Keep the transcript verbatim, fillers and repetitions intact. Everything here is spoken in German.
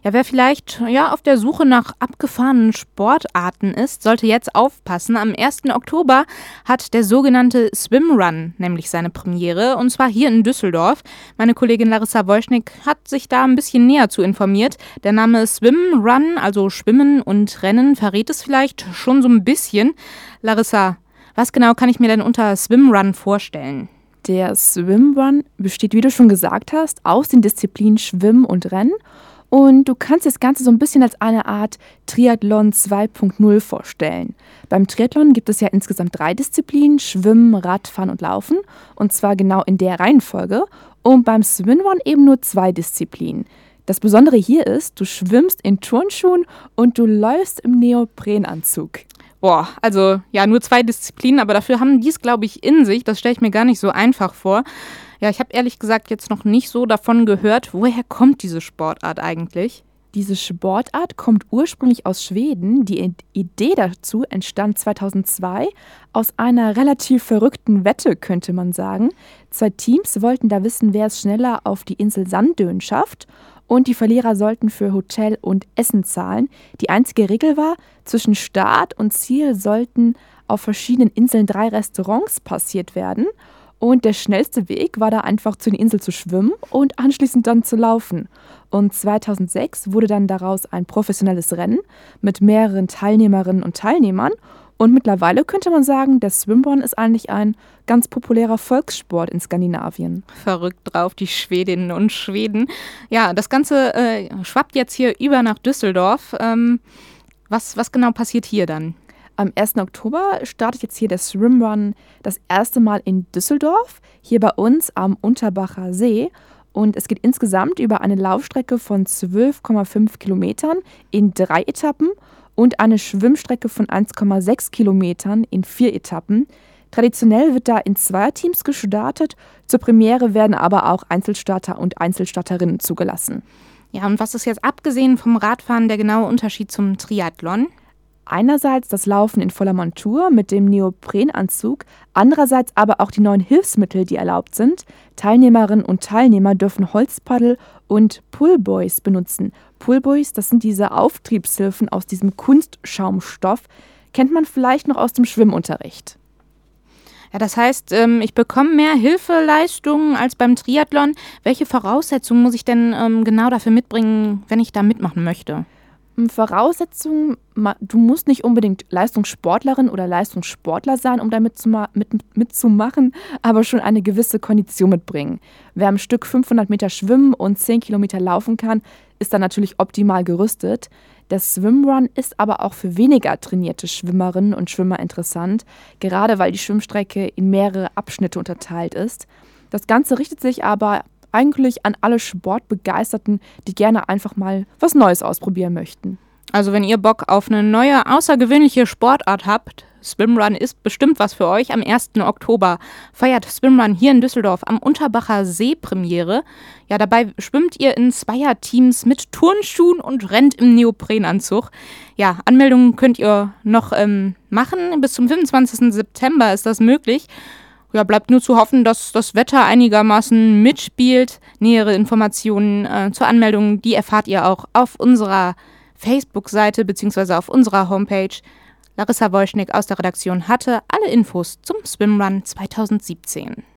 Ja, wer vielleicht ja, auf der Suche nach abgefahrenen Sportarten ist, sollte jetzt aufpassen. Am ersten Oktober hat der sogenannte Swimrun nämlich seine Premiere, und zwar hier in Düsseldorf. Meine Kollegin Larissa Woischnick hat sich da ein bisschen näher zu informiert. Der Name Swimrun, also Schwimmen und Rennen, verrät es vielleicht schon so ein bisschen. Larissa, was genau kann ich mir denn unter Swimrun vorstellen? Der Swimrun besteht, wie du schon gesagt hast, aus den Disziplinen Schwimmen und Rennen. Und du kannst das Ganze so ein bisschen als eine Art Triathlon zwei Punkt null vorstellen. Beim Triathlon gibt es ja insgesamt drei Disziplinen: Schwimmen, Radfahren und Laufen. Und zwar genau in der Reihenfolge. Und beim Swimrun eben nur zwei Disziplinen. Das Besondere hier ist, du schwimmst in Turnschuhen und du läufst im Neoprenanzug. Boah, also ja, nur zwei Disziplinen, aber dafür haben die es, glaube ich, in sich. Das stelle ich mir gar nicht so einfach vor. Ja, ich habe ehrlich gesagt jetzt noch nicht so davon gehört. Woher kommt diese Sportart eigentlich? Diese Sportart kommt ursprünglich aus Schweden. Die Idee dazu entstand zweitausendzwei aus einer relativ verrückten Wette, könnte man sagen. Zwei Teams wollten da wissen, wer es schneller auf die Insel Sandön schafft. Und die Verlierer sollten für Hotel und Essen zahlen. Die einzige Regel war, zwischen Start und Ziel sollten auf verschiedenen Inseln drei Restaurants passiert werden. Und der schnellste Weg war da einfach zu der Insel zu schwimmen und anschließend dann zu laufen. Und zweitausendsechs wurde dann daraus ein professionelles Rennen mit mehreren Teilnehmerinnen und Teilnehmern. Und mittlerweile könnte man sagen, der Swimrun ist eigentlich ein ganz populärer Volkssport in Skandinavien. Verrückt drauf, die Schwedinnen und Schweden. Ja, das Ganze äh, schwappt jetzt hier über nach Düsseldorf. Ähm, was, was genau passiert hier dann? Am ersten Oktober startet jetzt hier der Swimrun das erste Mal in Düsseldorf, hier bei uns am Unterbacher See. Und es geht insgesamt über eine Laufstrecke von zwölf Komma fünf Kilometern in drei Etappen und eine Schwimmstrecke von eins Komma sechs Kilometern in vier Etappen. Traditionell wird da in Zweierteams gestartet. Zur Premiere werden aber auch Einzelstarter und Einzelstarterinnen zugelassen. Ja, und was ist jetzt abgesehen vom Radfahren der genaue Unterschied zum Triathlon? Einerseits das Laufen in voller Montur mit dem Neoprenanzug, andererseits aber auch die neuen Hilfsmittel, die erlaubt sind. Teilnehmerinnen und Teilnehmer dürfen Holzpaddel und Pullbuoys benutzen. Pullbuoys, das sind diese Auftriebshilfen aus diesem Kunstschaumstoff, kennt man vielleicht noch aus dem Schwimmunterricht. Ja, das heißt, ähm, ich bekomme mehr Hilfeleistungen als beim Triathlon. Welche Voraussetzungen muss ich denn ähm, genau dafür mitbringen, wenn ich da mitmachen möchte? Voraussetzungen, du musst nicht unbedingt Leistungssportlerin oder Leistungssportler sein, um da mitzuma- mit, mitzumachen, aber schon eine gewisse Kondition mitbringen. Wer am Stück fünfhundert Meter schwimmen und zehn Kilometer laufen kann, ist dann natürlich optimal gerüstet. Der Swimrun ist aber auch für weniger trainierte Schwimmerinnen und Schwimmer interessant, gerade weil die Schwimmstrecke in mehrere Abschnitte unterteilt ist. Das Ganze richtet sich aber eigentlich an alle Sportbegeisterten, die gerne einfach mal was Neues ausprobieren möchten. Also wenn ihr Bock auf eine neue, außergewöhnliche Sportart habt, Swimrun ist bestimmt was für euch. Am ersten Oktober feiert Swimrun hier in Düsseldorf am Unterbacher See Premiere. Ja, dabei schwimmt ihr in Zweierteams mit Turnschuhen und rennt im Neoprenanzug. Ja, Anmeldungen könnt ihr noch ähm, machen. Bis zum fünfundzwanzigsten September ist das möglich. Ja, bleibt nur zu hoffen, dass das Wetter einigermaßen mitspielt. Nähere Informationen äh, zur Anmeldung, die erfahrt ihr auch auf unserer Facebook-Seite bzw. auf unserer Homepage. Larissa Woischnick aus der Redaktion hatte alle Infos zum Swimrun zweitausendsiebzehn.